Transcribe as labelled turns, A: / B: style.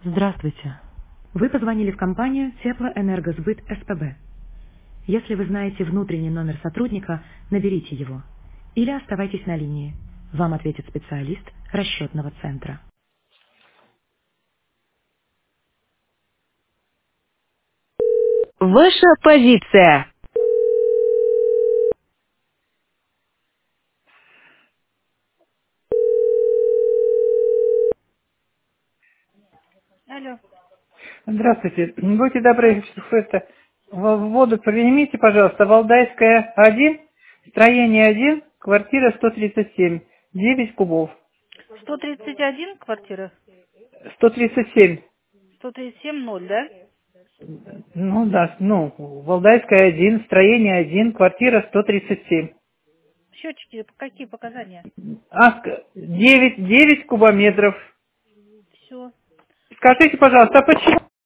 A: Здравствуйте. Вы позвонили в компанию Теплоэнергосбыт СПБ. Если вы знаете внутренний номер сотрудника, наберите его. Или оставайтесь на линии. Вам ответит специалист расчетного центра. Ваша позиция. Алло.
B: Здравствуйте. Будьте добры, это, воду принимите, пожалуйста. Валдайская 1, строение 1, квартира 137, 9 кубов.
A: 131 квартира?
B: 137.
A: 137 0, да?
B: Ну да, Валдайская 1, строение 1, квартира 137.
A: Счетчики, какие показания?
B: 9 кубометров.
A: Все.
B: Скажите, пожалуйста, а почему